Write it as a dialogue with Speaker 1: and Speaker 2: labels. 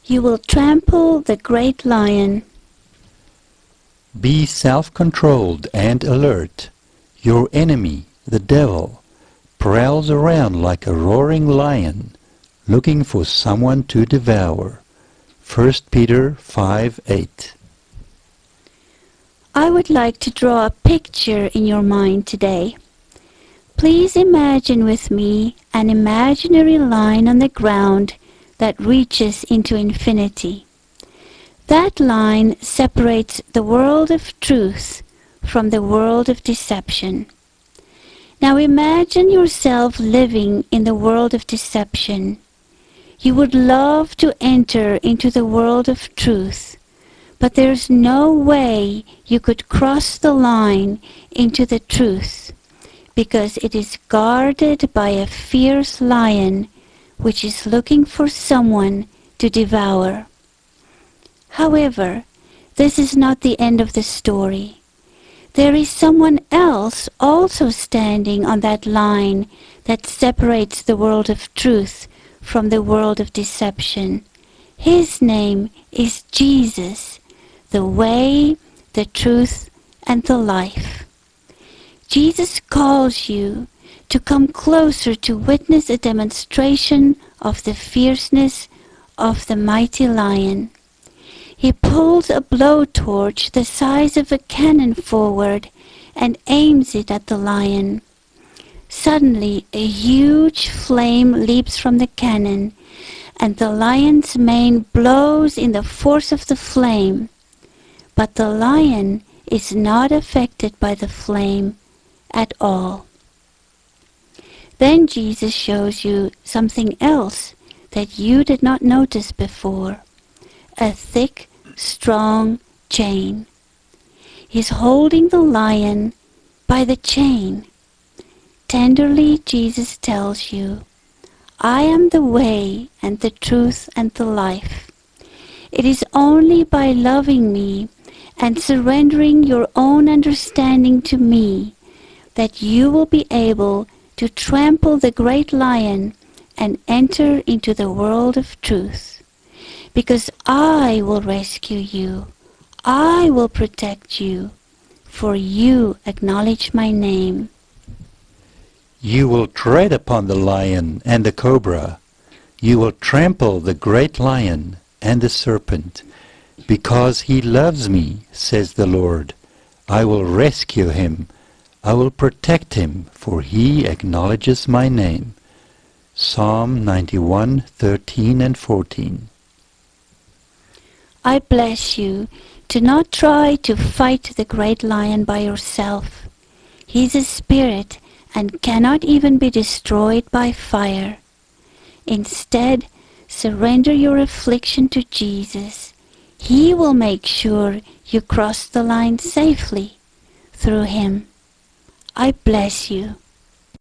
Speaker 1: You will trample the great lion.
Speaker 2: Be self-controlled and alert. Your enemy, the devil, prowls around like a roaring lion, looking for someone to devour. 1 Peter 5:8.
Speaker 1: I would like to draw a picture in your mind today. Please imagine with me an imaginary line on the ground that reaches into infinity. That line separates the world of truth from the world of deception. Now imagine yourself living in the world of deception. You would love to enter into the world of truth, but there's no way you could cross the line into the truth, because it is guarded by a fierce lion which is looking for someone to devour. However, this is not the end of the story. There is someone else also standing on that line that separates the world of truth from the world of deception. His name is Jesus, the way, the truth, and the life. Jesus calls you to come closer to witness a demonstration of the fierceness of the mighty lion. He pulls a blowtorch the size of a cannon forward and aims it at the lion. Suddenly, a huge flame leaps from the cannon, and the lion's mane blows in the force of the flame. But the lion is not affected by the flame at all. Then Jesus shows you something else that you did not notice before. A thick, strong chain. He's holding the lion by the chain. Tenderly, Jesus tells you, I am the way and the truth and the life. It is only by loving me and surrendering your own understanding to me that you will be able to trample the great lion and enter into the world of truth. Because I will rescue you, I will protect you, for you acknowledge my name.
Speaker 2: You will tread upon the lion and the cobra. You will trample the great lion and the serpent. Because he loves me, says the Lord, I will rescue him. I will protect him, for he acknowledges my name. Psalm 91:13 and 14.
Speaker 1: I bless you to not try to fight the great lion by yourself. He's a spirit and cannot even be destroyed by fire. Instead, surrender your affliction to Jesus. He will make sure you cross the line safely through him. I bless you.